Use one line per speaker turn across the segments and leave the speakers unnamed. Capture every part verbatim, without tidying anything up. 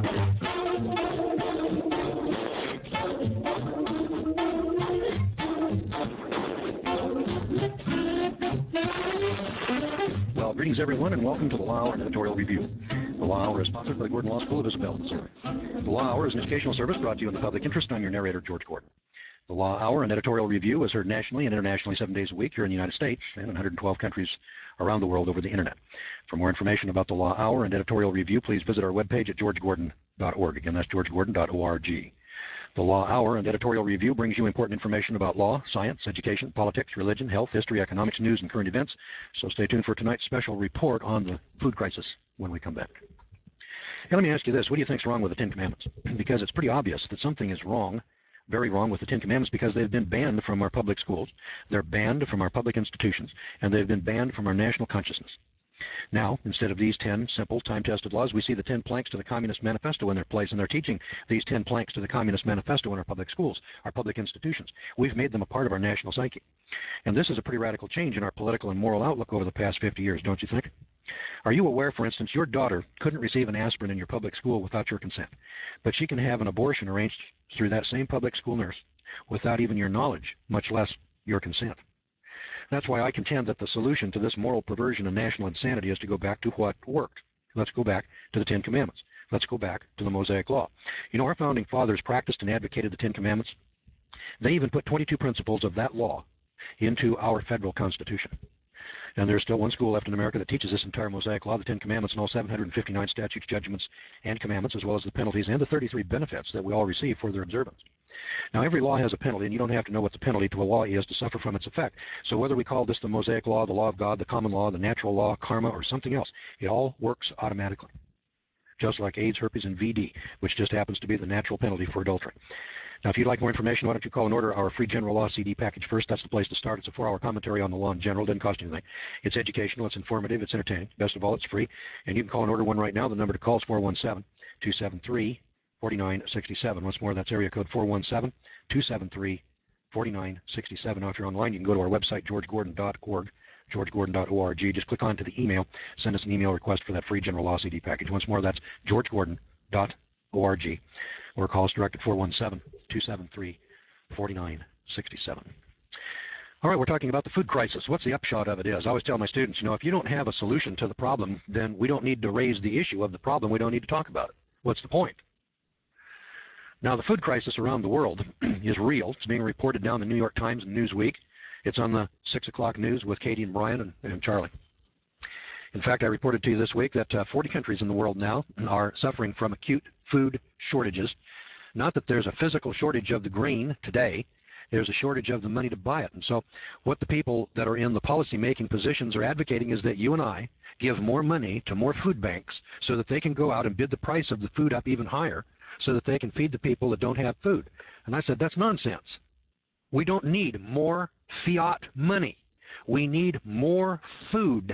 Well, greetings everyone, and welcome to the Law Hour Editorial Review. The Law Hour is sponsored by the Gordon Law School of Isabel, Missouri. The Law Hour is an educational service brought to you in the public interest. I'm your narrator, George Gordon. The Law Hour and Editorial Review is heard nationally and internationally seven days a week here in the United States and in one hundred twelve countries around the world over the Internet. For more information about the Law Hour and Editorial Review, please visit our webpage at george gordon dot org. Again, that's george gordon dot org. The Law Hour and Editorial Review brings you important information about law, science, education, politics, religion, health, history, economics, news, and current events. So stay tuned for tonight's special report on the food crisis when we come back. Now, let me ask you this. What do you think is wrong with the Ten Commandments? Because it's pretty obvious that something is wrong, very wrong with the Ten Commandments, because they've been banned from our public schools, they're banned from our public institutions, and they've been banned from our national consciousness. Now, instead of these ten simple, time-tested laws, we see the ten planks to the Communist Manifesto in their place, and they're teaching these ten planks to the Communist Manifesto in our public schools, our public institutions. We've made them a part of our national psyche. And this is a pretty radical change in our political and moral outlook over the past fifty years, don't you think? Are you aware, for instance, your daughter couldn't receive an aspirin in your public school without your consent, but she can have an abortion arranged through that same public school nurse without even your knowledge, much less your consent? That's why I contend that the solution to this moral perversion and national insanity is to go back to what worked. Let's go back to the Ten Commandments. Let's go back to the Mosaic Law. You know, our founding fathers practiced and advocated the Ten Commandments. They even put twenty-two principles of that law into our federal Constitution. And there's still one school left in America that teaches this entire Mosaic Law, the Ten Commandments, and all seven hundred fifty-nine statutes, judgments, and commandments, as well as the penalties and the thirty-three benefits that we all receive for their observance. Now, every law has a penalty, and you don't have to know what the penalty to a law is to suffer from its effect. So whether we call this the Mosaic Law, the Law of God, the Common Law, the Natural Law, Karma, or something else, it all works automatically. Just like AIDS, herpes, and V D, which just happens to be the natural penalty for adultery. Now, if you'd like more information, why don't you call and order our free general law C D package first? That's the place to start. It's a four-hour commentary on the law in general. It doesn't cost anything. It's educational. It's informative. It's entertaining. Best of all, it's free. And you can call and order one right now. The number to call is four one seven, two seven three, four nine six seven. Once more, that's area code four one seven, two seven three, four nine six seven. Now, if you're online, you can go to our website, george gordon dot org. george gordon dot org. Just click on to the email. Send us an email request for that free general law C D package. Once more, that's george gordon dot org. Or call us direct at four one seven, two seven three, four nine six seven. All right, we're talking about the food crisis. What's the upshot of it is, I always tell my students, you know, if you don't have a solution to the problem, then we don't need to raise the issue of the problem. We don't need to talk about it. What's the point? Now, the food crisis around the world is real. It's being reported now in the New York Times and Newsweek. It's on the six o'clock news with Katie and Brian and, and Charlie. In fact, I reported to you this week that uh, forty countries in the world now are suffering from acute food shortages. Not that there's a physical shortage of the grain today. There's a shortage of the money to buy it. And so what the people that are in the policy-making positions are advocating is that you and I give more money to more food banks so that they can go out and bid the price of the food up even higher so that they can feed the people that don't have food. And I said, that's nonsense. We don't need more fiat money. We need more food.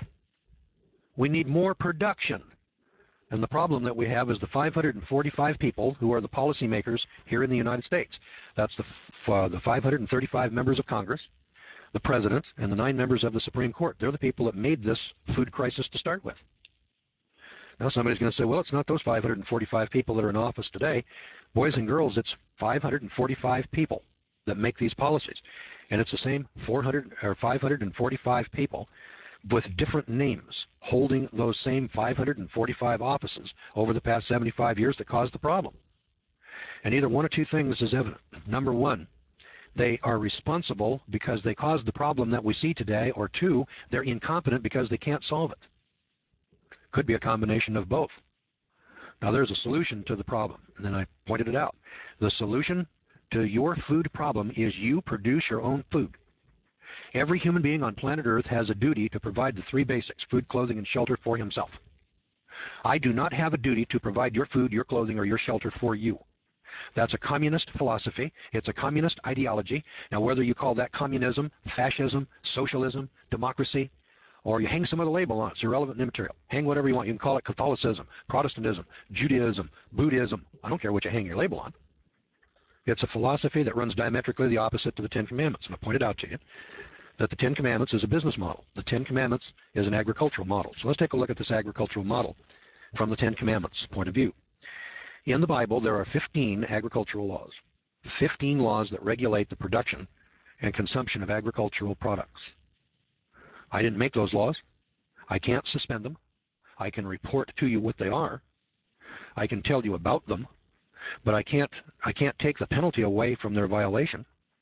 We need more production. And the problem that we have is the five hundred forty-five people who are the policymakers here in the United States. That's the, uh, the five hundred thirty-five members of Congress, the President, and the nine members of the Supreme Court. They're the people that made this food crisis to start with. Now somebody's going to say, well, it's not those five hundred forty-five people that are in office today. Boys and girls, it's five hundred forty-five people that make these policies. And it's the same four hundred or five hundred forty-five people with different names holding those same five hundred forty-five offices over the past seventy-five years that caused the problem. And either one or two things is evident. Number one, they are responsible because they caused the problem that we see today, or two, they're incompetent because they can't solve it. Could be a combination of both. Now, there's a solution to the problem, and then I pointed it out. The solution to your food problem is you produce your own food. Every human being on planet Earth has a duty to provide the three basics, food, clothing, and shelter for himself. I do not have a duty to provide your food, your clothing, or your shelter for you. That's a communist philosophy. It's a communist ideology. Now, whether you call that communism, fascism, socialism, democracy, or you hang some other label on it, it's irrelevant and immaterial. Hang whatever you want. You can call it Catholicism, Protestantism, Judaism, Buddhism. I don't care what you hang your label on. It's a philosophy that runs diametrically the opposite to the Ten Commandments. And I pointed out to you that the Ten Commandments is a business model. The Ten Commandments is an agricultural model. So let's take a look at this agricultural model from the Ten Commandments point of view. In the Bible, there are fifteen agricultural laws, fifteen laws that regulate the production and consumption of agricultural products. I didn't make those laws. I can't suspend them. I can report to you what they are. I can tell you about them, but I can't, I can't take the penalty away from their violation.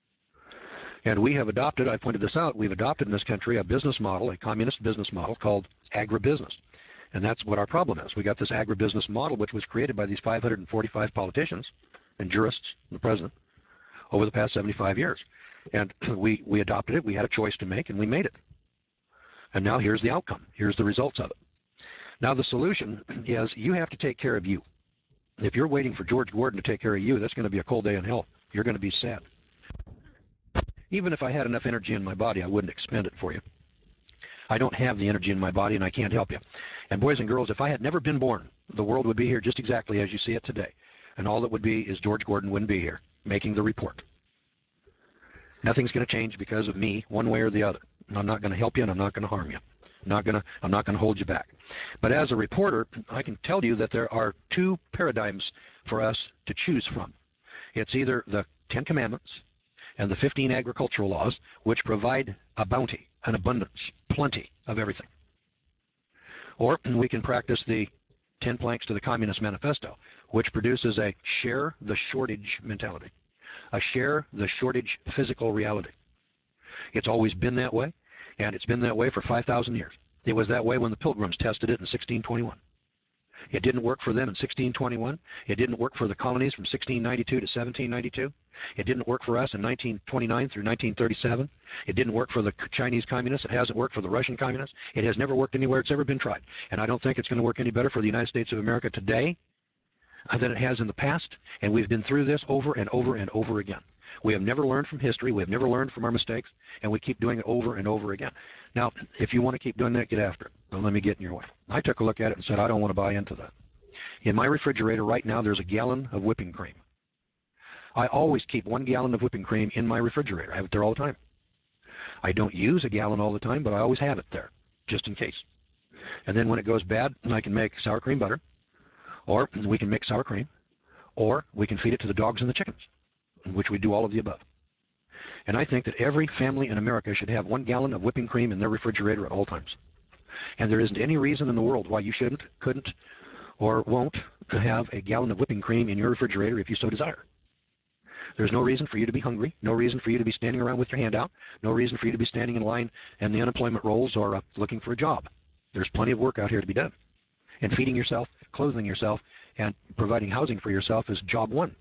And we have adopted, I pointed this out, we've adopted in this country a business model, a communist business model called agribusiness. And that's what our problem is. We got this agribusiness model which was created by these five hundred forty-five politicians and jurists and the president over the past seventy-five years. And we, we adopted it, we had a choice to make, and we made it. And now here's the outcome. Here's the results of it. Now the solution is you have to take care of you. If you're waiting for George Gordon to take care of you, that's going to be a cold day in hell. You're going to be sad. Even if I had enough energy in my body, I wouldn't expend it for you. I don't have the energy in my body, and I can't help you. And boys and girls, if I had never been born, the world would be here just exactly as you see it today. And all that would be is George Gordon wouldn't be here making the report. Nothing's going to change because of me, one way or the other. I'm not going to help you, and I'm not going to harm you. I'm not going to, I'm not going to hold you back. But as a reporter, I can tell you that there are two paradigms for us to choose from. It's either the Ten Commandments and the fifteen agricultural laws, which provide a bounty, an abundance, plenty of everything. Or we can practice the ten planks to the Communist Manifesto, which produces a share the shortage mentality, a share the shortage physical reality. It's always been that way, and it's been that way for five thousand years. It was that way when the Pilgrims tested it in sixteen twenty-one. It didn't work for them in sixteen twenty-one. It didn't work for the colonies from sixteen ninety-two to seventeen ninety-two. It didn't work for us in nineteen twenty-nine through nineteen thirty-seven. It didn't work for the Chinese communists. It hasn't worked for the Russian communists. It has never worked anywhere it's ever been tried. And I don't think it's going to work any better for the United States of America today than it has in the past. And we've been through this over and over and over again. We have never learned from history. We have never learned from our mistakes. And we keep doing it over and over again. Now, if you want to keep doing that, get after it. Don't let me get in your way. I took a look at it and said, I don't want to buy into that. In my refrigerator right now, there's a gallon of whipping cream. I always keep one gallon of whipping cream in my refrigerator. I have it there all the time. I don't use a gallon all the time, but I always have it there, just in case. And then when it goes bad, I can make sour cream butter, or we can make sour cream, or we can feed it to the dogs and the chickens, which we do all of the above. And I think that every family in America should have one gallon of whipping cream in their refrigerator at all times. And there isn't any reason in the world why you shouldn't, couldn't, or won't have a gallon of whipping cream in your refrigerator if you so desire. There's no reason for you to be hungry, no reason for you to be standing around with your hand out, no reason for you to be standing in line in the unemployment rolls or uh, looking for a job. There's plenty of work out here to be done. And feeding yourself, clothing yourself, and providing housing for yourself is job one.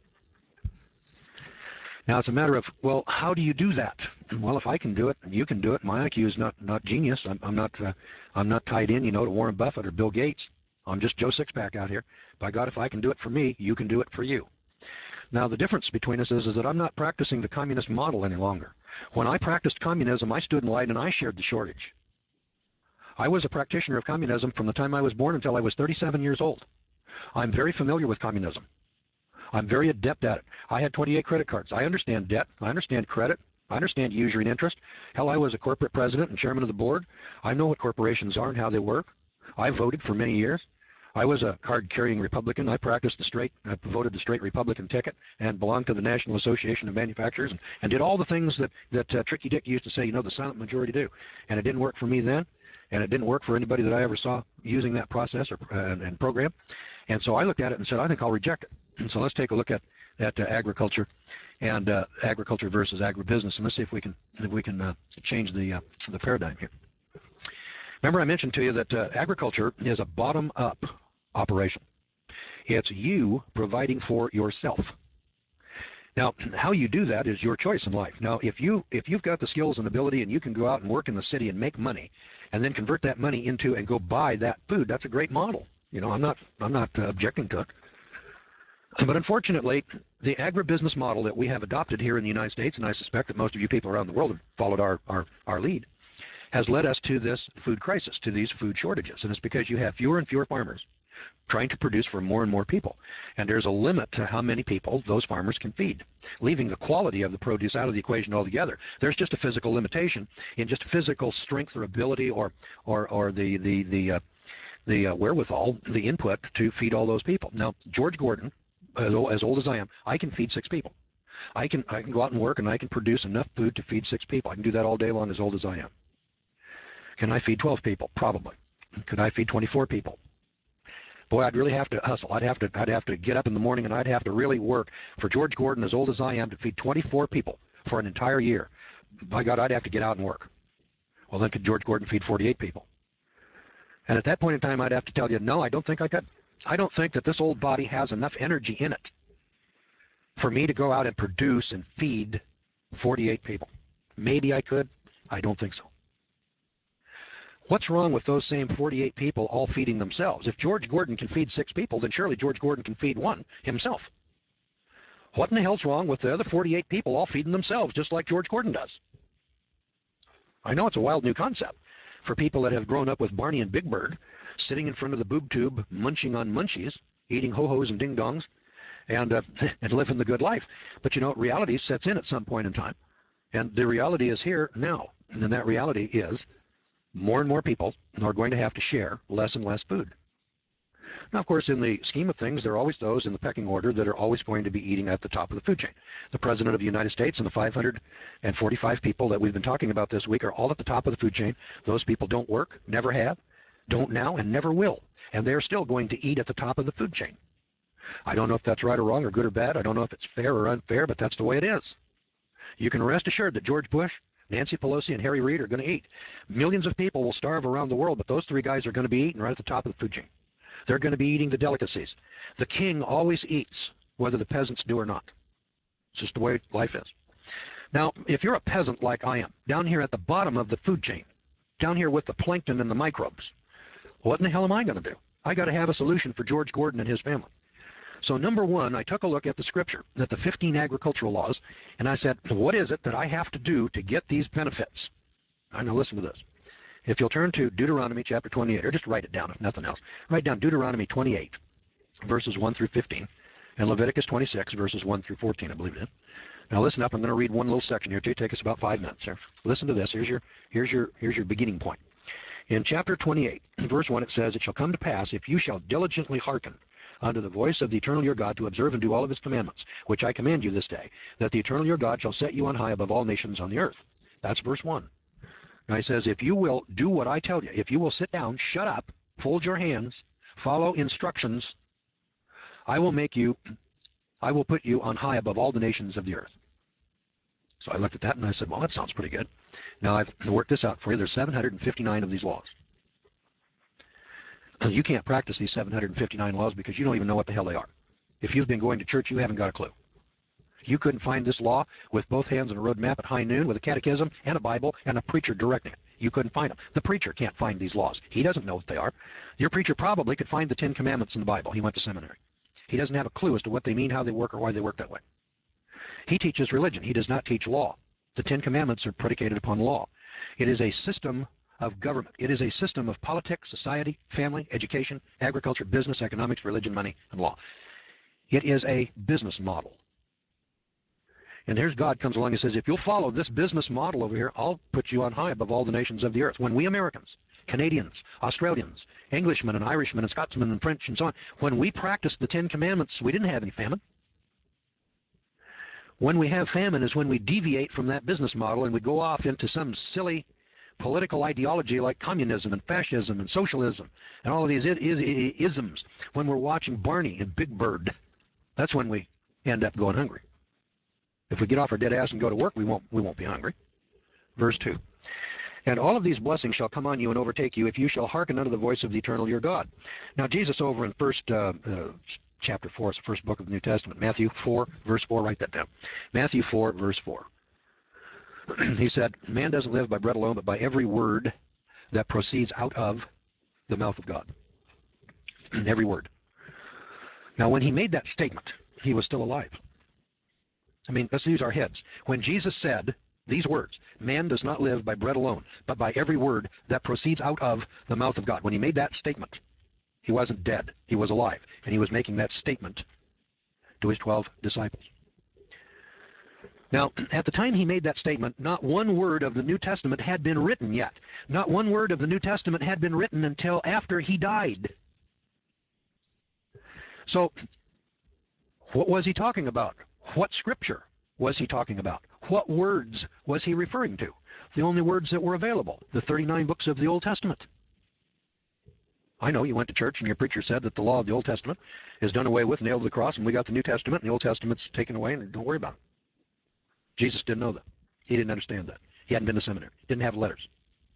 Now it's a matter of, well, how do you do that? Well, if I can do it, and you can do it. My I Q is not not genius. I'm, I'm not uh, I'm not tied in, you know, to Warren Buffett or Bill Gates. I'm just Joe Sixpack out here. By God, if I can do it for me, you can do it for you. Now the difference between us is, is that I'm not practicing the communist model any longer. When I practiced communism, I stood in line and I shared the shortage. I was a practitioner of communism from the time I was born until I was thirty-seven years old. I'm very familiar with communism. I'm very adept at it. I had twenty-eight credit cards. I understand debt. I understand credit. I understand usury and interest. Hell, I was a corporate president and chairman of the board. I know what corporations are and how they work. I voted for many years. I was a card-carrying Republican. I practiced the straight, I voted the straight Republican ticket and belonged to the National Association of Manufacturers and, and did all the things that, that uh, Tricky Dick used to say, you know, the silent majority do. And it didn't work for me then, and it didn't work for anybody that I ever saw using that process or, uh, and, and program. And so I looked at it and said, I think I'll reject it. And so let's take a look at, at uh, agriculture and uh, agriculture versus agribusiness, and let's see if we can, if we can uh, change the, uh, the paradigm here. Remember I mentioned to you that uh, agriculture is a bottom-up operation. It's you providing for yourself. Now, how you do that is your choice in life. Now, if you if you've got the skills and ability and you can go out and work in the city and make money, and then convert that money into and go buy that food, that's a great model. You know, I'm not I'm not uh, objecting to it. But unfortunately, the agribusiness model that we have adopted here in the United States, and I suspect that most of you people around the world have followed our our, our lead, has led us to this food crisis, to these food shortages, and it's because you have fewer and fewer farmers trying to produce for more and more people. And there's a limit to how many people those farmers can feed, leaving the quality of the produce out of the equation altogether. There's just a physical limitation in just physical strength or ability or or, or the, the, the, uh, the uh, wherewithal, the input to feed all those people. Now, George Gordon as old, as old as I am, I can feed six people. I can, I can go out and work, and I can produce enough food to feed six people. I can do that all day long as old as I am. Can I feed twelve people? Probably. Could I feed twenty-four people? Boy, I'd really have to hustle. I'd have to, I'd have to get up in the morning, and I'd have to really work for George Gordon, as old as I am, to feed twenty-four people for an entire year. By God, I'd have to get out and work. Well, then could George Gordon feed forty-eight people? And at that point in time, I'd have to tell you, no, I don't think I could. I don't think that this old body has enough energy in it for me to go out and produce and feed forty-eight people. Maybe I could. I don't think so. What's wrong with those same forty-eight people all feeding themselves? If George Gordon can feed six people, then surely George Gordon can feed one himself. What in the hell's wrong with the other forty-eight people all feeding themselves just like George Gordon does? I know it's a wild new concept for people that have grown up with Barney and Big Bird, sitting in front of the boob tube, munching on munchies, eating ho-hos and ding-dongs, and, uh, and living the good life. But you know, reality sets in at some point in time. And the reality is here now. And that reality is more and more people are going to have to share less and less food. Now, of course, in the scheme of things, there are always those in the pecking order that are always going to be eating at the top of the food chain. The President of the United States and the five hundred forty-five people that we've been talking about this week are all at the top of the food chain. Those people don't work, never have, don't now, and never will. And they're still going to eat at the top of the food chain. I don't know if that's right or wrong or good or bad. I don't know if it's fair or unfair, but that's the way it is. You can rest assured that George Bush, Nancy Pelosi, and Harry Reid are going to eat. Millions of people will starve around the world, but those three guys are going to be eating right at the top of the food chain. They're going to be eating the delicacies. The king always eats, whether the peasants do or not. It's just the way life is. Now, if you're a peasant like I am, down here at the bottom of the food chain, down here with the plankton and the microbes, what in the hell am I going to do? I got to have a solution for George Gordon and his family. So number one, I took a look at the scripture, at the fifteen agricultural laws, and I said, what is it that I have to do to get these benefits? I know, listen to this. If you'll turn to Deuteronomy chapter twenty-eight, or just write it down if nothing else. Write down Deuteronomy twenty-eight, verses one through fifteen, and Leviticus twenty-six, verses one through fourteen, I believe it is. Now listen up, I'm going to read one little section here, too. Take us about five minutes here. Listen to this. Here's your, here's your, here's your beginning point. In chapter twenty-eight, verse one, it says, it shall come to pass, if you shall diligently hearken unto the voice of the eternal your God, to observe and do all of his commandments, which I command you this day, that the eternal your God shall set you on high above all nations on the earth. That's verse one. Now he says, if you will do what I tell you, if you will sit down, shut up, fold your hands, follow instructions, I will make you, I will put you on high above all the nations of the earth. So I looked at that and I said, well, that sounds pretty good. Now I've worked this out for you. There's seven hundred fifty-nine of these laws. You can't practice these seven hundred fifty-nine laws because you don't even know what the hell they are. If you've been going to church, you haven't got a clue. You couldn't find this law with both hands on a road map at high noon with a catechism and a Bible and a preacher directing it. You couldn't find them. The preacher can't find these laws. He doesn't know what they are. Your preacher probably could find the Ten Commandments in the Bible. He went to seminary. He doesn't have a clue as to what they mean, how they work, or why they work that way. He teaches religion. He does not teach law. The Ten Commandments are predicated upon law. It is a system of government. It is a system of politics, society, family, education, agriculture, business, economics, religion, money, and law. It is a business model. And here's God comes along and says, if you'll follow this business model over here, I'll put you on high above all the nations of the earth. When we Americans, Canadians, Australians, Englishmen and Irishmen and Scotsmen and French and so on, when we practiced the Ten Commandments, we didn't have any famine. When we have famine is when we deviate from that business model and we go off into some silly political ideology like communism and fascism and socialism and all of these isms. When we're watching Barney and Big Bird, that's when we end up going hungry. If we get off our dead ass and go to work, we won't, we won't be hungry. Verse two. And all of these blessings shall come on you and overtake you if you shall hearken unto the voice of the eternal your God. Now Jesus over in first uh, uh, chapter four, it's the first book of the New Testament, Matthew four, verse four, write that down. Matthew four, verse four. He said, man doesn't live by bread alone, but by every word that proceeds out of the mouth of God. Every word. Now when he made that statement, he was still alive. I mean, let's use our heads. When Jesus said these words, man does not live by bread alone, but by every word that proceeds out of the mouth of God. When he made that statement, he wasn't dead. He was alive. And he was making that statement to his twelve disciples. Now, at the time he made that statement, not one word of the New Testament had been written yet. Not one word of the New Testament had been written until after he died. So, What was he talking about? What scripture was he talking about? What words was he referring to? The only words that were available, the thirty-nine books of the Old Testament. I know you went to church and your preacher said that the law of the Old Testament is done away with, nailed to the cross, and we got the New Testament, and the Old Testament's taken away, and don't worry about it. Jesus didn't know that. He didn't understand that. He hadn't been to seminary. Didn't have letters.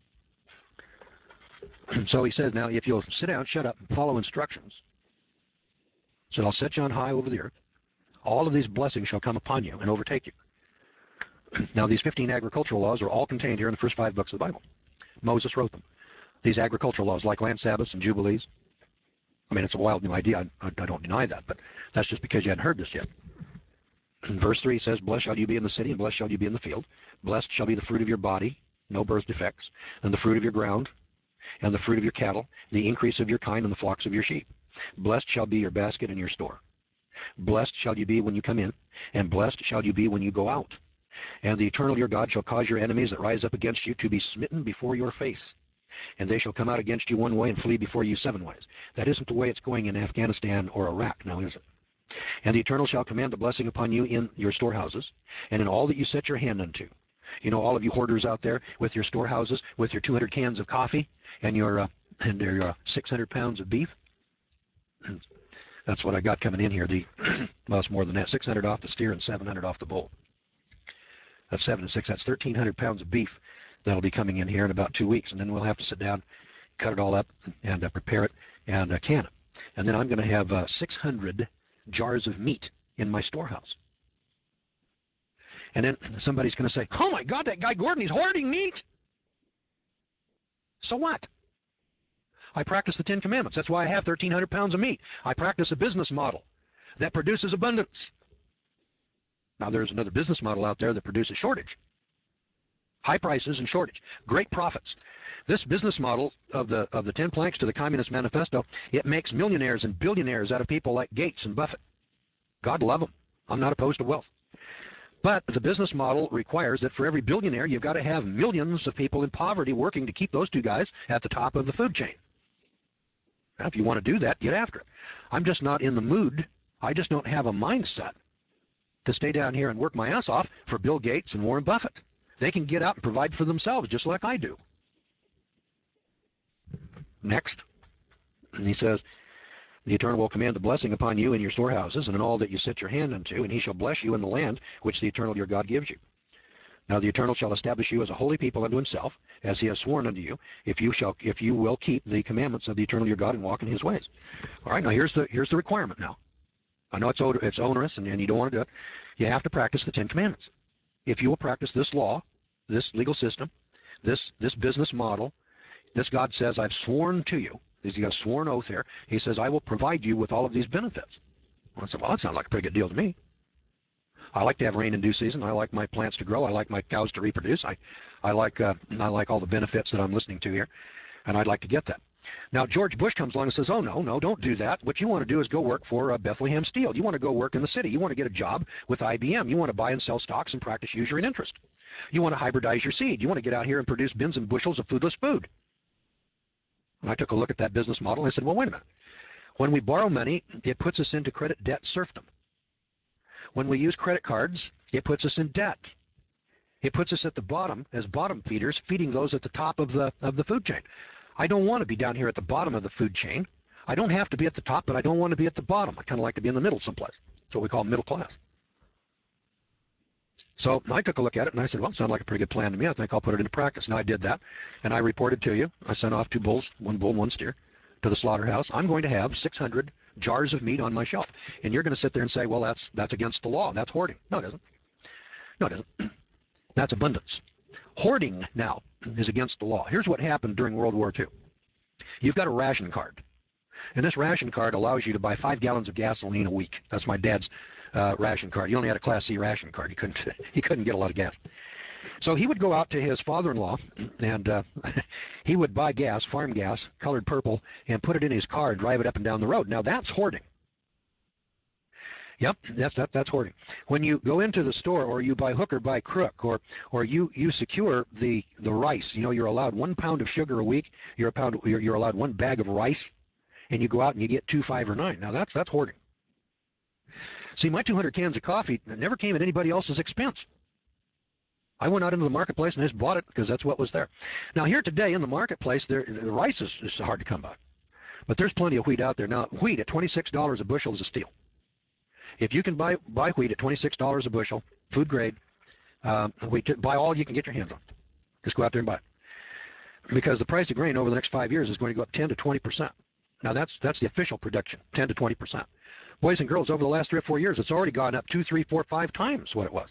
So he says, now, if you'll sit down, shut up, and follow instructions, so I'll set you on high over the earth, all of these blessings shall come upon you and overtake you. Now, these fifteen agricultural laws are all contained here in the first five books of the Bible. Moses wrote them. These agricultural laws, like land Sabbaths and Jubilees. I mean, it's a wild new idea. I, I don't deny that, but that's just because you hadn't heard this yet. Verse three says, blessed shall you be in the city, and blessed shall you be in the field. Blessed shall be the fruit of your body, no birth defects, and the fruit of your ground, and the fruit of your cattle, the increase of your kind, and the flocks of your sheep. Blessed shall be your basket and your store. Blessed shall you be when you come in, and blessed shall you be when you go out. And the eternal your God shall cause your enemies that rise up against you to be smitten before your face. And they shall come out against you one way and flee before you seven ways. That isn't the way it's going in Afghanistan or Iraq, now is it? And the Eternal shall command the blessing upon you in your storehouses, and in all that you set your hand unto. You know, all of you hoarders out there with your storehouses, with your two hundred cans of coffee, and your, uh, and your uh, six hundred pounds of beef. That's what I got coming in here. The well, it's more than that. six hundred off the steer and seven hundred off the bull. That's seven and six. That's thirteen hundred pounds of beef that'll be coming in here in about two weeks. And then we'll have to sit down, cut it all up, and uh, prepare it, and uh, can it. And then I'm going to have uh, six hundred jars of meat in my storehouse. And then somebody's going to say, oh my God, that guy Gordon, he's hoarding meat. So what? I practice the Ten Commandments. That's why I have thirteen hundred pounds of meat. I practice a business model that produces abundance. Now, there's another business model out there that produces shortage. High prices and shortage. Great profits. This business model of the of the ten planks to the Communist Manifesto, it makes millionaires and billionaires out of people like Gates and Buffett. God love them. I'm not opposed to wealth. But the business model requires that for every billionaire, you've got to have millions of people in poverty working to keep those two guys at the top of the food chain. Now, if you want to do that, get after it. I'm just not in the mood. I just don't have a mindset to stay down here and work my ass off for Bill Gates and Warren Buffett. They can get out and provide for themselves just like I do. Next, he says, the Eternal will command the blessing upon you in your storehouses and in all that you set your hand unto, and he shall bless you in the land which the Eternal your God gives you. Now the Eternal shall establish you as a holy people unto himself, as he has sworn unto you, if you shall, if you will keep the commandments of the Eternal your God and walk in his ways. All right, now here's the here's the requirement now. I know it's it's onerous and, and you don't want to do it. You have to practice the Ten Commandments. If you will practice this law, this legal system, this this business model, this God says, I've sworn to you. He's got a sworn oath here. He says, I will provide you with all of these benefits. Well, I said, well, that sounds like a pretty good deal to me. I like to have rain in due season. I like my plants to grow. I like my cows to reproduce. I, I like uh, I like all the benefits that I'm listening to here, and I'd like to get that. Now, George Bush comes along and says, oh, no, no, don't do that. What you want to do is go work for uh, Bethlehem Steel. You want to go work in the city. You want to get a job with I B M. You want to buy and sell stocks and practice usury and interest. You want to hybridize your seed. You want to get out here and produce bins and bushels of foodless food. And I took a look at that business model and I said, well, wait a minute. When we borrow money, it puts us into credit debt serfdom. When we use credit cards, it puts us in debt. It puts us at the bottom as bottom feeders, feeding those at the top of the of the food chain. I don't want to be down here at the bottom of the food chain. I don't have to be at the top, but I don't want to be at the bottom. I kind of like to be in the middle someplace. That's what we call middle class. So I took a look at it and I said, well, it sounds like a pretty good plan to me. I think I'll put it into practice. Now I did that, and I reported to you. I sent off two bulls, one bull, one steer, to the slaughterhouse. I'm going to have six hundred jars of meat on my shelf. And you're going to sit there and say, well, that's that's against the law. That's hoarding. No, it isn't. No, it isn't. That's abundance. Hoarding now is against the law. Here's what happened during World War Two. You've got a ration card. And this ration card allows you to buy five gallons of gasoline a week. That's my dad's uh, ration card. He only had a Class C ration card. He couldn't, he couldn't get a lot of gas. So he would go out to his father-in-law, and uh, he would buy gas, farm gas, colored purple, and put it in his car and drive it up and down the road. Now, that's hoarding. Yep, that's that, that's hoarding. When you go into the store, or you buy hook or buy crook, or or you you secure the the rice. You know, you're allowed one pound of sugar a week. You're a pound. You're, you're allowed one bag of rice, and you go out and you get two, five, or nine. Now that's that's hoarding. See, my two hundred cans of coffee never came at anybody else's expense. I went out into the marketplace and just bought it because that's what was there. Now, here today in the marketplace, there, the rice is, is hard to come by. But there's plenty of wheat out there. Now, wheat at twenty-six dollars a bushel is a steal. If you can buy, buy wheat at twenty-six dollars a bushel, food grade, um, wheat, buy all you can get your hands on. Just go out there and buy it. Because the price of grain over the next five years is going to go up ten to twenty percent. Now, that's that's the official prediction, ten to twenty percent. Boys and girls, over the last three or four years, it's already gone up two, three, four, five times what it was.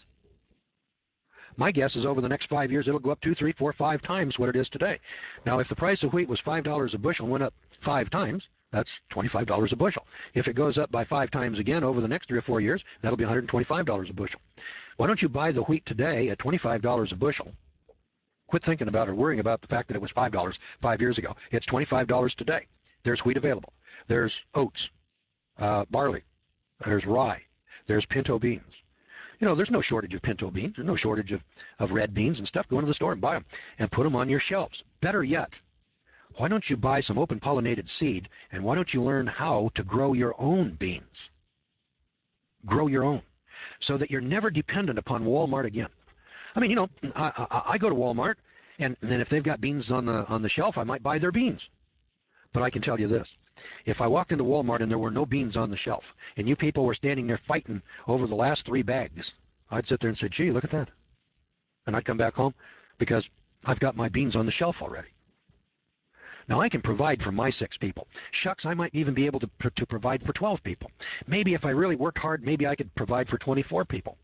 My guess is over the next five years, it'll go up two, three, four, five times what it is today. Now, if the price of wheat was five dollars a bushel and went up five times, that's twenty-five dollars a bushel. If it goes up by five times again over the next three or four years, that'll be one hundred twenty-five dollars a bushel. Why don't you buy the wheat today at twenty-five dollars a bushel? Quit thinking about or worrying about the fact that it was five dollars five years ago. It's twenty-five dollars today. There's wheat available. There's oats, uh, barley, there's rye, there's pinto beans. You know, there's no shortage of pinto beans. There's no shortage of, of red beans and stuff. Go into the store and buy them and put them on your shelves. Better yet, why don't you buy some open pollinated seed, and why don't you learn how to grow your own beans? Grow your own so that you're never dependent upon Walmart again. I mean, you know, I, I, I go to Walmart, and then if they've got beans on the, on the shelf, I might buy their beans. But I can tell you this. If I walked into Walmart and there were no beans on the shelf, and you people were standing there fighting over the last three bags, I'd sit there and say, gee, look at that. And I'd come back home because I've got my beans on the shelf already. Now, I can provide for my six people. Shucks, I might even be able to, to provide for twelve people. Maybe if I really worked hard, maybe I could provide for twenty-four people.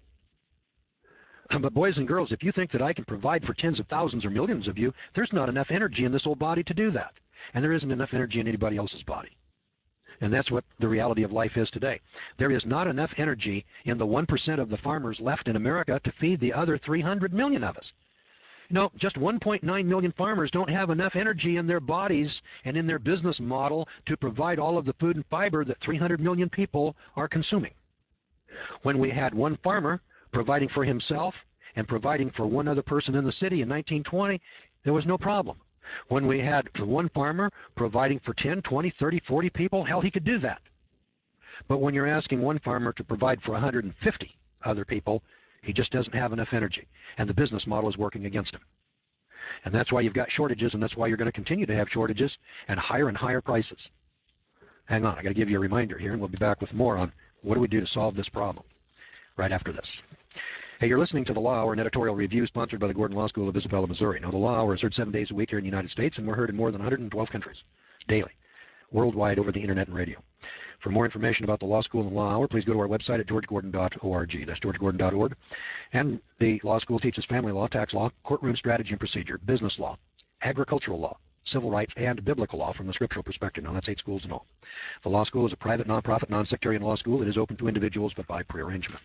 But boys and girls, if you think that I can provide for tens of thousands or millions of you, there's not enough energy in this old body to do that. And there isn't enough energy in anybody else's body. And that's what the reality of life is today. There is not enough energy in the one percent of the farmers left in America to feed the other three hundred million of us. You know, just one point nine million farmers don't have enough energy in their bodies and in their business model to provide all of the food and fiber that three hundred million people are consuming. When we had one farmer providing for himself and providing for one other person in the city in nineteen twenty, there was no problem. When we had one farmer providing for ten, twenty, thirty, forty people, hell, he could do that. But when you're asking one farmer to provide for one hundred fifty other people, he just doesn't have enough energy, and the business model is working against him. And that's why you've got shortages, and that's why you're going to continue to have shortages and higher and higher prices. Hang on, I got to give you a reminder here, and we'll be back with more on what do we do to solve this problem right after this. Hey, you're listening to the Law Hour, an editorial review sponsored by the Gordon Law School of Isabella, Missouri. Now, the Law Hour is heard seven days a week here in the United States, and we're heard in more than one hundred twelve countries daily, worldwide over the internet and radio. For more information about the Law School and the Law Hour, please go to our website at george gordon dot org. That's george gordon dot org. And the Law School teaches family law, tax law, courtroom strategy and procedure, business law, agricultural law, civil rights, and biblical law from the scriptural perspective. Now, that's eight schools in all. The Law School is a private, nonprofit, non-sectarian law school. It is open to individuals, but by prearrangement.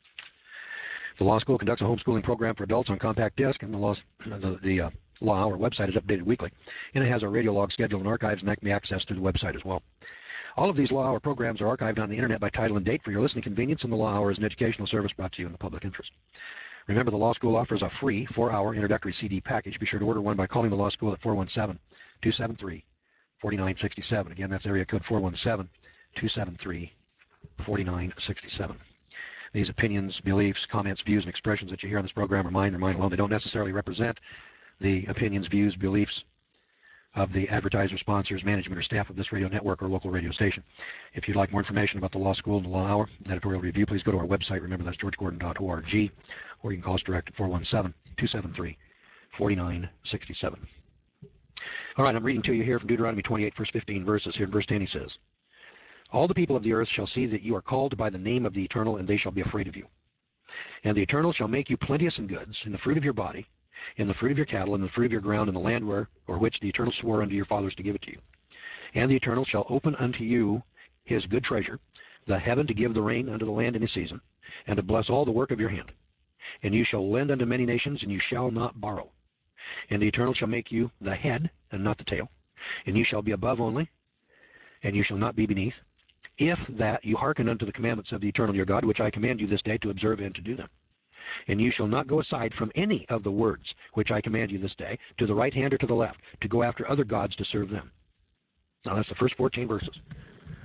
The Law School conducts a homeschooling program for adults on compact disc, and the Law, the, the uh, Law Hour website is updated weekly. And it has our radio log schedule and archives, and that can be accessed through the website as well. All of these Law Hour programs are archived on the internet by title and date for your listening convenience, and the Law Hour is an educational service brought to you in the public interest. Remember, the Law School offers a free four-hour introductory C D package. Be sure to order one by calling the Law School at four one seven, two seven three, four nine six seven. Again, that's area code four one seven, two seven three, four nine six seven. These opinions, beliefs, comments, views, and expressions that you hear on this program are mine. They're mine alone. They don't necessarily represent the opinions, views, beliefs of the advertiser, sponsors, management, or staff of this radio network or local radio station. If you'd like more information about the Law School and the Law Hour editorial review, please go to our website. Remember, that's george gordon dot org, or you can call us direct at four one seven, two seven three, four nine six seven. All right, I'm reading to you here from Deuteronomy twenty-eight, verse fifteen verses. Here in verse ten, he says, all the people of the earth shall see that you are called by the name of the Eternal, and they shall be afraid of you. And the Eternal shall make you plenteous in goods, in the fruit of your body, in the fruit of your cattle, in the fruit of your ground, in the land where or which the Eternal swore unto your fathers to give it to you. And the Eternal shall open unto you his good treasure, the heaven to give the rain unto the land in his season, and to bless all the work of your hand. And you shall lend unto many nations, and you shall not borrow. And the Eternal shall make you the head, and not the tail. And you shall be above only, and you shall not be beneath. If that you hearken unto the commandments of the Eternal your God, which I command you this day to observe and to do them. And you shall not go aside from any of the words which I command you this day, to the right hand or to the left, to go after other gods to serve them. Now that's the first fourteen verses.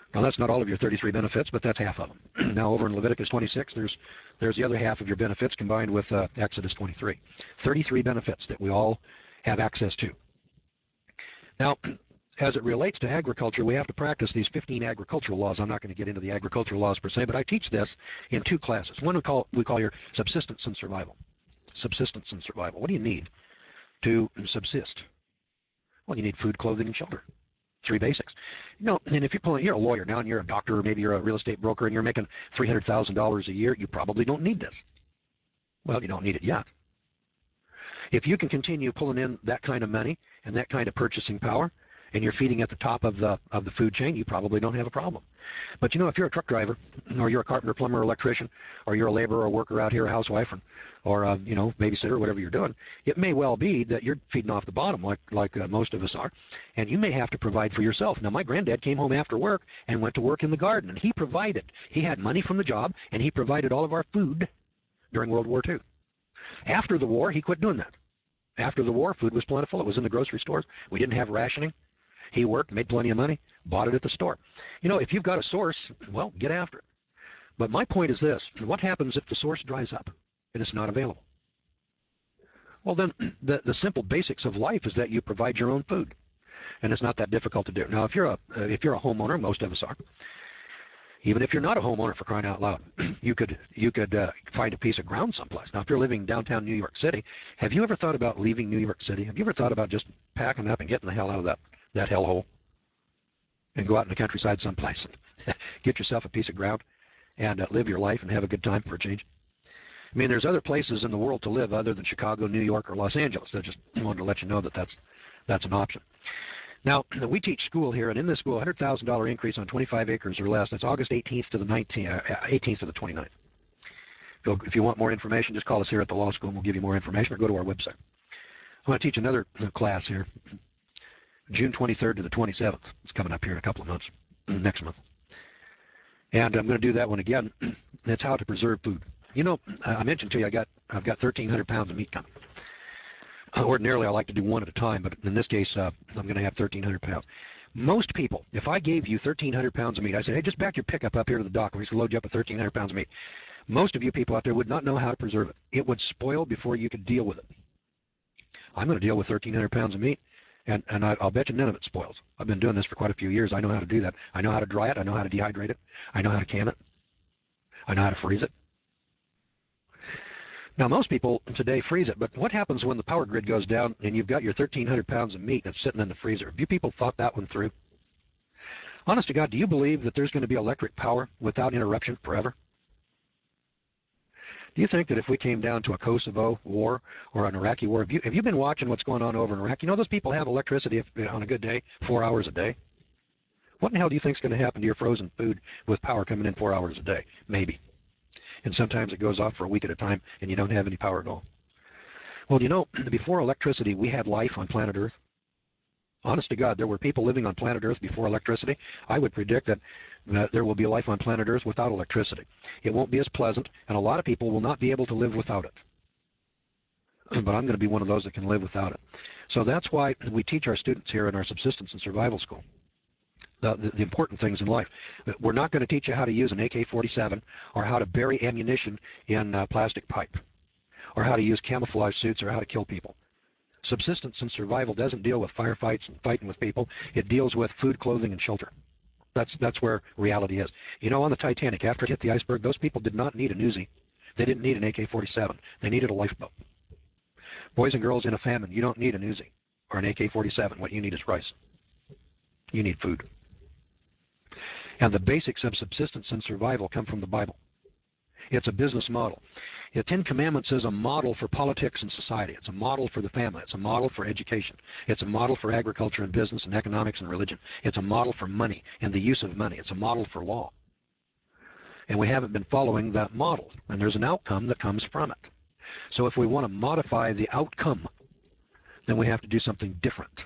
Now, that's not all of your thirty-three benefits, but that's half of them. Now, over in Leviticus twenty-six, there's there's the other half of your benefits combined with uh, Exodus twenty-three. thirty-three benefits that we all have access to. Now, as it relates to agriculture, we have to practice these fifteen agricultural laws. I'm not going to get into the agricultural laws per se, but I teach this in two classes. One we call we call your subsistence and survival. Subsistence and survival. What do you need to subsist? Well, you need food, clothing, and shelter. Three basics. You know, and if you're pulling, you're a lawyer now, and you're a doctor, or maybe you're a real estate broker, and you're making three hundred thousand dollars a year, you probably don't need this. Well, you don't need it yet. If you can continue pulling in that kind of money and that kind of purchasing power, and you're feeding at the top of the of the food chain, you probably don't have a problem. But you know, if you're a truck driver, or you're a carpenter, plumber, electrician, or you're a laborer or worker out here, a housewife, or, or a, you know, babysitter, whatever you're doing, it may well be that you're feeding off the bottom, like like uh, most of us are, and you may have to provide for yourself. Now, my granddad came home after work and went to work in the garden, and he provided. He had money from the job, and he provided all of our food during World War Two. After the war, he quit doing that. After the war, food was plentiful. It was in the grocery stores. We didn't have rationing. He worked, made plenty of money, bought it at the store. You know, if you've got a source, well, get after it. But my point is this. What happens if the source dries up and it's not available? Well, then the, the simple basics of life is that you provide your own food. And it's not that difficult to do. Now, if you're a, uh, if you're a homeowner, most of us are, even if you're not a homeowner, for crying out loud, you could you could uh, find a piece of ground someplace. Now, if you're living downtown New York City, have you ever thought about leaving New York City? Have you ever thought about just packing up and getting the hell out of that, that hellhole and go out in the countryside someplace and get yourself a piece of ground and uh, live your life and have a good time for a change? I mean, there's other places in the world to live other than Chicago, New York, or Los Angeles. I just wanted to let you know that that's, that's an option. Now, we teach school here, and in this school, one hundred thousand dollars increase on twenty-five acres or less. That's August eighteenth to the nineteenth, uh, eighteenth to the twenty-ninth. If you want more information, just call us here at the law school, and we'll give you more information, or go to our website. I'm going to teach another class here, June twenty-third to the twenty-seventh. It's coming up here in a couple of months, next month. And I'm going to do that one again. That's how to preserve food. You know, I mentioned to you I got, I've got thirteen hundred pounds of meat coming. Ordinarily, I like to do one at a time, but in this case, uh, I'm going to have thirteen hundred pounds. Most people, if I gave you thirteen hundred pounds of meat, I said, hey, just back your pickup up here to the dock. We're just going to load you up with thirteen hundred pounds of meat. Most of you people out there would not know how to preserve it. It would spoil before you could deal with it. I'm going to deal with thirteen hundred pounds of meat, and, and I, I'll bet you none of it spoils. I've been doing this for quite a few years. I know how to do that. I know how to dry it. I know how to dehydrate it. I know how to can it. I know how to freeze it. Now, most people today freeze it, but what happens when the power grid goes down and you've got your thirteen hundred pounds of meat that's sitting in the freezer? Have you people thought that one through? Honest to God, do you believe that there's going to be electric power without interruption forever? Do you think that if we came down to a Kosovo war or an Iraqi war, have you, have you been watching what's going on over in Iraq? You know, those people have electricity if, on a good day, four hours a day. What in the hell do you think is going to happen to your frozen food with power coming in four hours a day? Maybe. And sometimes it goes off for a week at a time and you don't have any power at all. Well, you know, before electricity, we had life on planet Earth. Honest to God, there were people living on planet Earth before electricity. I would predict that uh, there will be life on planet Earth without electricity. It won't be as pleasant, and a lot of people will not be able to live without it. But I'm going to be one of those that can live without it. So that's why we teach our students here in our subsistence and survival school The, the, the important things in life. We're not going to teach you how to use an A K forty-seven or how to bury ammunition in uh, plastic pipe or how to use camouflage suits or how to kill people. Subsistence and survival doesn't deal with firefights and fighting with people. It deals with food, clothing, and shelter. That's, that's where reality is. You know, on the Titanic, after it hit the iceberg, those people did not need an Uzi. They didn't need an A K forty-seven. They needed a lifeboat. Boys and girls in a famine, you don't need an Uzi or an A K forty-seven. What you need is rice. You need food. And the basics of subsistence and survival come from the Bible. It's a business model. The Ten Commandments is a model for politics and society. It's a model for the family. It's a model for education. It's a model for agriculture and business and economics and religion. It's a model for money and the use of money. It's a model for law. And we haven't been following that model. And there's an outcome that comes from it. So if we want to modify the outcome, then we have to do something different.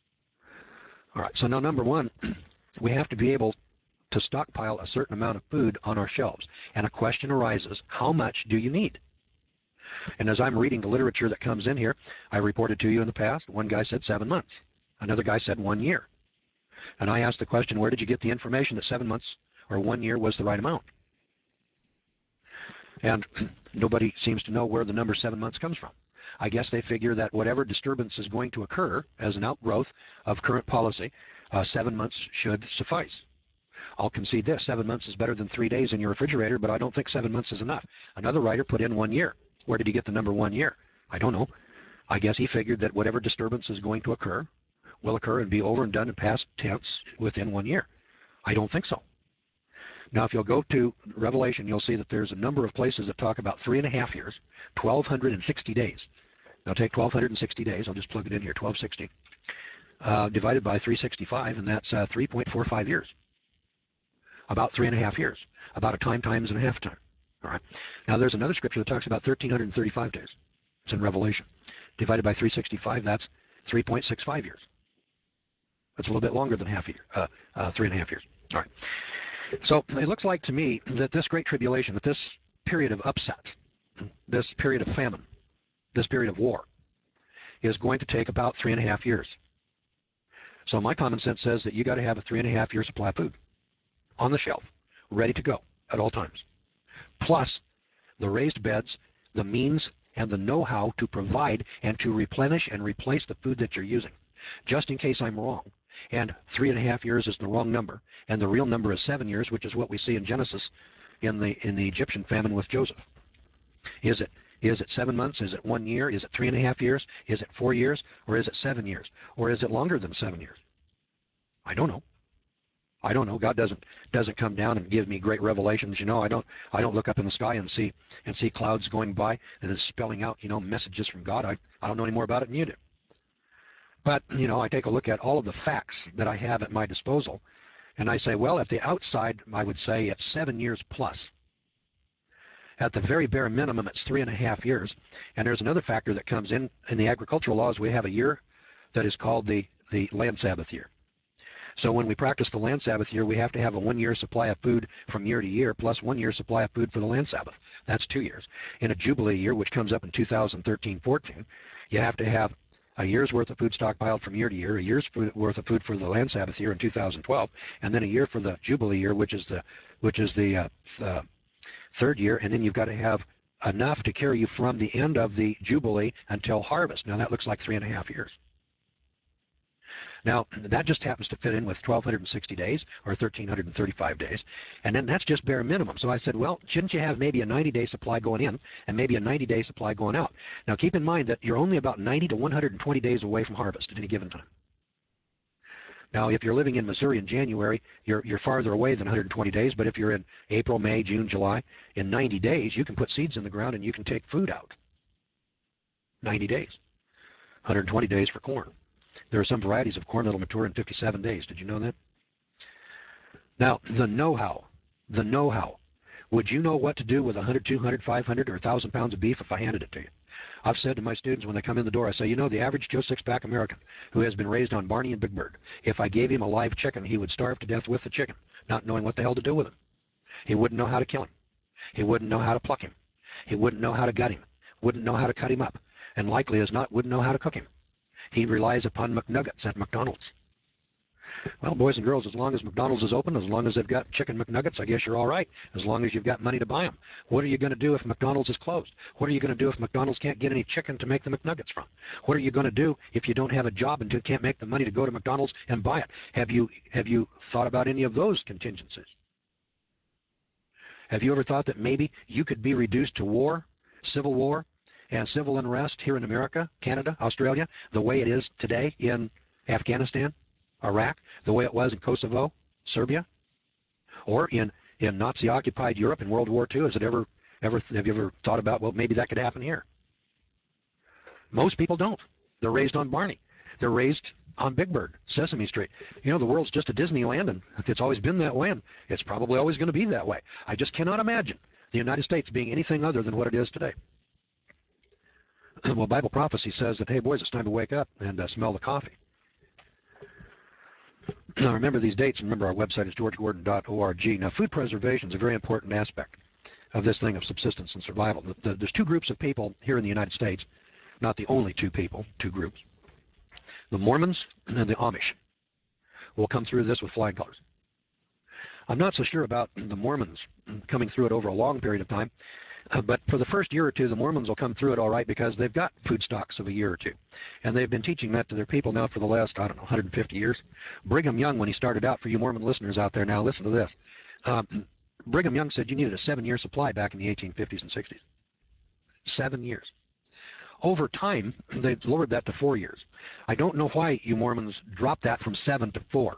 All right, so now number one, we have to be able to stockpile a certain amount of food on our shelves. And a question arises, how much do you need? And as I'm reading the literature that comes in here, I reported to you in the past, one guy said seven months. Another guy said one year. And I asked the question, where did you get the information that seven months or one year was the right amount? And nobody seems to know where the number seven months comes from. I guess they figure that whatever disturbance is going to occur as an outgrowth of current policy, uh, seven months should suffice. I'll concede this, seven months is better than three days in your refrigerator, but I don't think seven months is enough. Another writer put in one year. Where did he get the number one year? I don't know. I guess he figured that whatever disturbance is going to occur will occur and be over and done in past tense within one year. I don't think so. Now, if you'll go to Revelation, you'll see that there's a number of places that talk about three and a half years, twelve sixty days. Now take twelve sixty days, I'll just plug it in here, twelve sixty, uh, divided by three hundred sixty-five, and that's uh, three point four five years. About three and a half years, about a time times and a half time. All right. Now there's another scripture that talks about one thousand three hundred thirty-five days. It's in Revelation. Divided by three hundred sixty-five, that's three point six five years. That's a little bit longer than half a year, uh, uh, three and a half years. All right. So it looks like to me that this great tribulation, that this period of upset, this period of famine, this period of war, is going to take about three and a half years. So my common sense says that you got to have a three and a half year supply of food on the shelf, ready to go at all times. Plus the raised beds, the means, and the know-how to provide and to replenish and replace the food that you're using. Just in case I'm wrong, and three and a half years is the wrong number, and the real number is seven years, which is what we see in Genesis in the in the Egyptian famine with Joseph. Is it is it seven months? Is it one year? Is it three and a half years? Is it four years? Or is it seven years? Or is it longer than seven years? I don't know. I don't know. God doesn't doesn't come down and give me great revelations. You know, I don't I don't look up in the sky and see and see clouds going by and then spelling out, you know, messages from God. I, I don't know any more about it than you do. But, you know, I take a look at all of the facts that I have at my disposal, and I say, well, at the outside, I would say it's seven years plus. At the very bare minimum, it's three and a half years. And there's another factor that comes in. In the agricultural laws, we have a year that is called the, the land Sabbath year. So when we practice the land Sabbath year, we have to have a one-year supply of food from year to year, plus one year supply of food for the land Sabbath. That's two years. In a Jubilee year, which comes up in two thousand thirteen fourteen, you have to have a year's worth of food stockpiled from year to year, a year's worth of food for the land Sabbath year in two thousand twelve, and then a year for the Jubilee year, which is the which is the uh, uh, third year, and then you've got to have enough to carry you from the end of the Jubilee until harvest. Now that looks like three and a half years. Now, that just happens to fit in with twelve sixty days or one thousand three hundred thirty-five days, and then that's just bare minimum. So I said, well, shouldn't you have maybe a ninety-day supply going in and maybe a ninety-day supply going out? Now, keep in mind that you're only about ninety to one hundred twenty days away from harvest at any given time. Now, if you're living in Missouri in January, you're, you're farther away than one hundred twenty days, but if you're in April, May, June, July, in ninety days, you can put seeds in the ground and you can take food out. ninety days. one hundred twenty days for corn. There are some varieties of corn that will mature in fifty-seven days. Did you know that? Now, the know-how, the know-how. Would you know what to do with one hundred, two hundred, five hundred, or one thousand pounds of beef if I handed it to you? I've said to my students when they come in the door, I say, you know, the average Joe Sixpack American who has been raised on Barney and Big Bird, if I gave him a live chicken, he would starve to death with the chicken, not knowing what the hell to do with him. He wouldn't know how to kill him. He wouldn't know how to pluck him. He wouldn't know how to gut him. Wouldn't know how to cut him up. And likely as not, wouldn't know how to cook him. He relies upon McNuggets at McDonald's. Well, boys and girls, as long as McDonald's is open, as long as they've got chicken McNuggets, I guess you're all right, as long as you've got money to buy them. What are you going to do if McDonald's is closed? What are you going to do if McDonald's can't get any chicken to make the McNuggets from? What are you going to do if you don't have a job and can't make the money to go to McDonald's and buy it? Have you, have you thought about any of those contingencies? Have you ever thought that maybe you could be reduced to war, civil war, and civil unrest here in America, Canada, Australia, the way it is today in Afghanistan, Iraq, the way it was in Kosovo, Serbia, or in, in Nazi-occupied Europe in World War Two? Has it ever, ever, have you ever thought about, well, maybe that could happen here? Most people don't. They're raised on Barney. They're raised on Big Bird, Sesame Street. You know, the world's just a Disneyland, and it's always been that way, and it's probably always going to be that way. I just cannot imagine the United States being anything other than what it is today. Well, Bible prophecy says that, hey, boys, it's time to wake up and uh, smell the coffee. Now, remember these dates. Remember, our website is george gordon dot org. Now, food preservation is a very important aspect of this thing of subsistence and survival. The, the, there's two groups of people here in the United States, not the only two people, two groups, the Mormons and the Amish. will come through this with flying colors. I'm not so sure about the Mormons coming through it over a long period of time, uh, but for the first year or two, the Mormons will come through it all right because they've got food stocks of a year or two. And they've been teaching that to their people now for the last, I don't know, one hundred fifty years. Brigham Young, when he started out, for you Mormon listeners out there now, listen to this. Um, Brigham Young said you needed a seven-year supply back in the eighteen fifties and sixties. Seven years. Over time, they've lowered that to four years. I don't know why you Mormons dropped that from seven to four.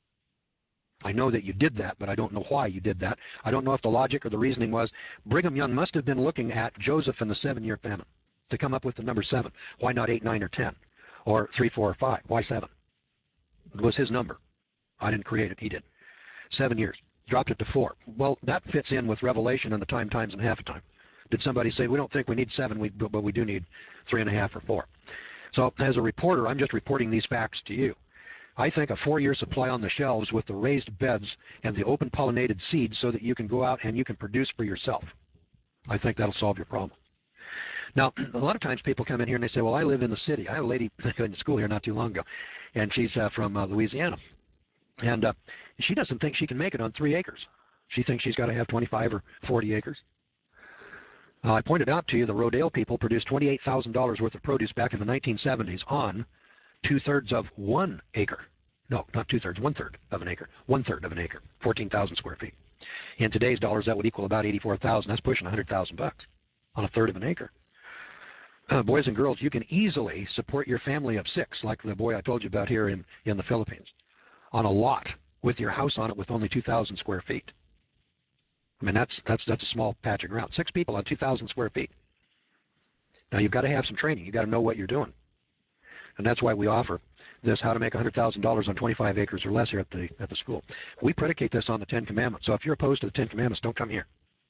I know that you did that, but I don't know why you did that. I don't know if the logic or the reasoning was Brigham Young must have been looking at Joseph and the seven-year famine to come up with the number seven. Why not eight, nine, or ten? Or three, four, or five? Why seven? It was his number. I didn't create it. He did. Seven years. Dropped it to four. Well, that fits in with Revelation and the time, times, and half a time. Did somebody say, we don't think we need seven, we, but we do need three and a half or four? So as a reporter, I'm just reporting these facts to you. I think a four-year supply on the shelves with the raised beds and the open pollinated seeds so that you can go out and you can produce for yourself. I think that'll solve your problem. Now, a lot of times people come in here and they say, well, I live in the city. I had a lady in school here not too long ago, and she's uh, from uh, Louisiana. And uh, she doesn't think she can make it on three acres. She thinks she's got to have twenty-five or forty acres. Uh, I pointed out to you the Rodale people produced twenty-eight thousand dollars worth of produce back in the nineteen seventies on two-thirds of one acre. No, not two-thirds, one-third of an acre. One-third of an acre, fourteen thousand square feet. In today's dollars, that would equal about eighty-four thousand. That's pushing one hundred thousand bucks on a third of an acre. Uh, boys and girls, you can easily support your family of six, like the boy I told you about here in, in the Philippines, on a lot with your house on it with only two thousand square feet. I mean, that's, that's, that's a small patch of ground. Six people on two thousand square feet. Now, you've got to have some training. You've got to know what you're doing. And that's why we offer this, how to make one hundred thousand dollars on twenty-five acres or less here at the, at the school. We predicate this on the Ten Commandments. So if you're opposed to the Ten Commandments, don't come here.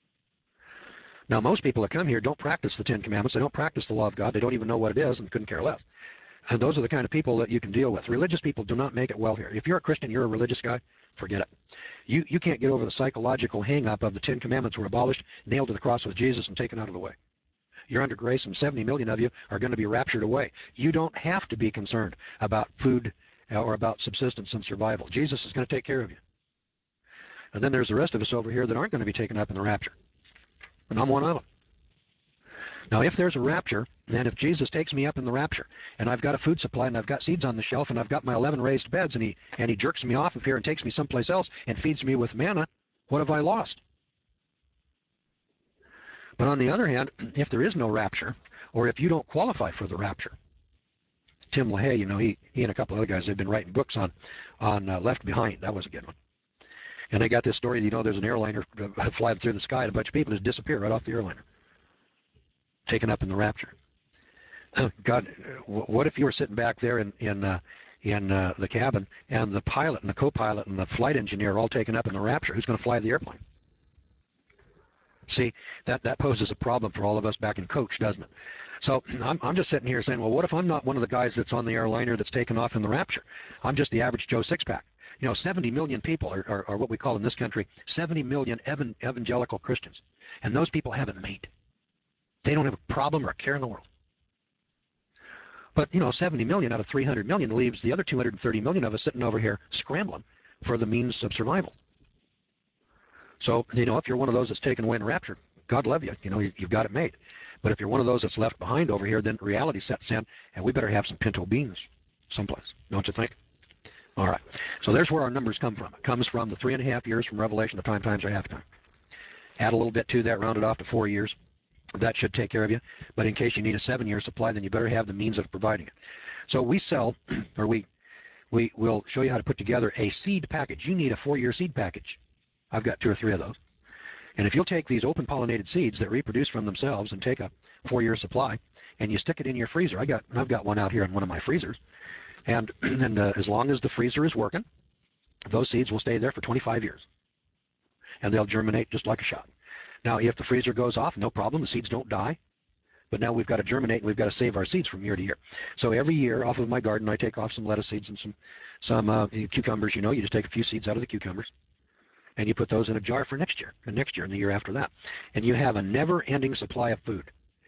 Now, most people that come here don't practice the Ten Commandments. They don't practice the law of God. They don't even know what it is and couldn't care less. And those are the kind of people that you can deal with. Religious people do not make it well here. If you're a Christian, you're a religious guy, forget it. You, you can't get over the psychological hang-up of the Ten Commandments were abolished, nailed to the cross with Jesus, and taken out of the way. You're under grace, and seventy million of you are going to be raptured away. You don't have to be concerned about food or about subsistence and survival. Jesus is going to take care of you. And then there's the rest of us over here that aren't going to be taken up in the rapture. And I'm one of them. Now, if there's a rapture, and if Jesus takes me up in the rapture, and I've got a food supply, and I've got seeds on the shelf, and I've got my eleven raised beds, and he, and he jerks me off of here and takes me someplace else and feeds me with manna, what have I lost? But on the other hand, if there is no rapture, or if you don't qualify for the rapture, Tim LaHaye, you know, he, he and a couple other guys, they've been writing books on, on uh, Left Behind. That was a good one. And they got this story, you know, there's an airliner uh, flying through the sky, and a bunch of people just disappear right off the airliner, taken up in the rapture. God, what if you were sitting back there in, in, uh, in uh, the cabin, and the pilot and the co-pilot and the flight engineer are all taken up in the rapture? Who's going to fly the airplane? See, that, that poses a problem for all of us back in coach, doesn't it? So I'm, I'm just sitting here saying, well, what if I'm not one of the guys that's on the airliner that's taken off in the rapture? I'm just the average Joe Sixpack. You know, seventy million people are, are, are what we call in this country, seventy million evan, evangelical Christians. And those people haven't made. They don't have a problem or a care in the world. But, you know, seventy million out of three hundred million leaves the other two hundred thirty million of us sitting over here scrambling for the means of survival. So, you know, if you're one of those that's taken away in rapture, God love you. You know, you've got it made. But if you're one of those that's left behind over here, then reality sets in, and we better have some pinto beans someplace, don't you think? All right. So there's where our numbers come from. It comes from the three and a half years from Revelation, the time, times, or half time. Add a little bit to that, round it off to four years. That should take care of you. But in case you need a seven-year supply, then you better have the means of providing it. So we sell, or we, we will show you how to put together a seed package. You need a four-year seed package. I've got two or three of those. And if you'll take these open pollinated seeds that reproduce from themselves and take a four-year supply and you stick it in your freezer, I got, I've got one out here in one of my freezers. And, and uh, as long as the freezer is working, those seeds will stay there for twenty-five years. And they'll germinate just like a shot. Now, if the freezer goes off, no problem. The seeds don't die. But now we've got to germinate, and we've got to save our seeds from year to year. So every year off of my garden, I take off some lettuce seeds and some, some uh, cucumbers. You know, you just take a few seeds out of the cucumbers. And you put those in a jar for next year, and next year, and the year after that. And you have a never-ending supply of food.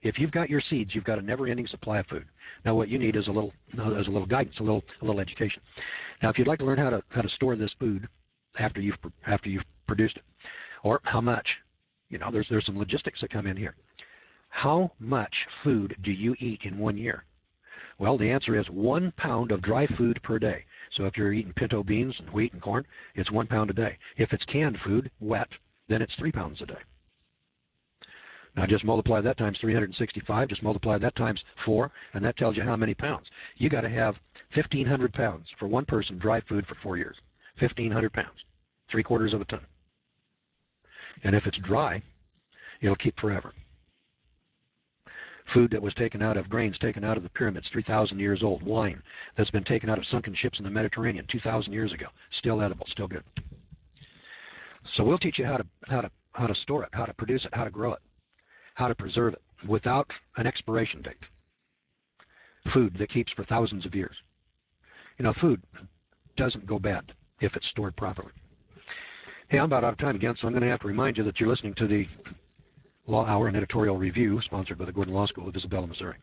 If you've got your seeds, you've got a never-ending supply of food. Now, what you need is a little, is a little guidance, a little, a little education. Now, if you'd like to learn how to how to store this food after you've after you've produced it, or how much, you know, there's there's some logistics that come in here. How much food do you eat in one year? Well, the answer is one pound of dry food per day. So if you're eating pinto beans and wheat and corn, it's one pound a day. If it's canned food, wet, then it's three pounds a day. Now just multiply that times three hundred sixty-five, just multiply that times four, and that tells you how many pounds. You got to have fifteen hundred pounds for one person dry food for four years. fifteen hundred pounds, three quarters of a ton. And if it's dry, it'll keep forever. Food that was taken out of, grains taken out of the pyramids, three thousand years old. Wine that's been taken out of sunken ships in the Mediterranean two thousand years ago. Still edible, still good. So we'll teach you how to, how to, how to store it, how to produce it, how to grow it, how to preserve it without an expiration date. Food that keeps for thousands of years. You know, food doesn't go bad if it's stored properly. Hey, I'm about out of time again, so I'm going to have to remind you that you're listening to the Law Hour and Editorial Review, sponsored by the Gordon Law School of Isabella, Missouri.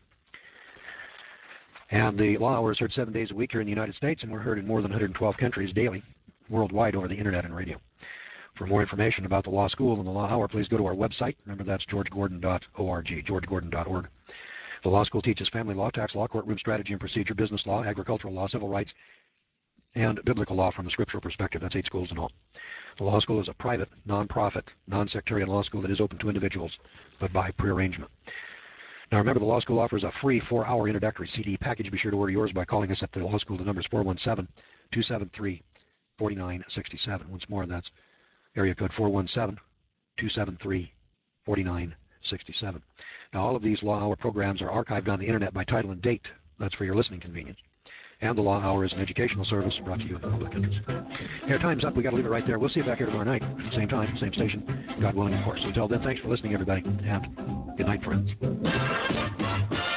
And the Law Hour is heard seven days a week here in the United States, and we're heard in more than one hundred twelve countries daily, worldwide over the internet and radio. For more information about the Law School and the Law Hour, please go to our website. Remember, that's george gordon dot org, george gordon dot org. The Law School teaches family law, tax law, courtroom strategy and procedure, business law, agricultural law, civil rights, and biblical law from a scriptural perspective. That's eight schools in all. The Law School is a private, non-profit, non-sectarian law school that is open to individuals, but by prearrangement. Now remember, the Law School offers a free four-hour introductory C D package. Be sure to order yours by calling us at the Law School. The number is four one seven, two seven three, four nine six seven. Once more, that's area code four one seven, two seven three, four nine six seven. Now all of these Law Hour programs are archived on the internet by title and date. That's for your listening convenience. And the Law Hour is an educational service brought to you in the public interest. Hey, our time's up. We got to leave it right there. We'll see you back here tomorrow night. Same time, same station. God willing, of course. Until then, thanks for listening, everybody. And good night, friends.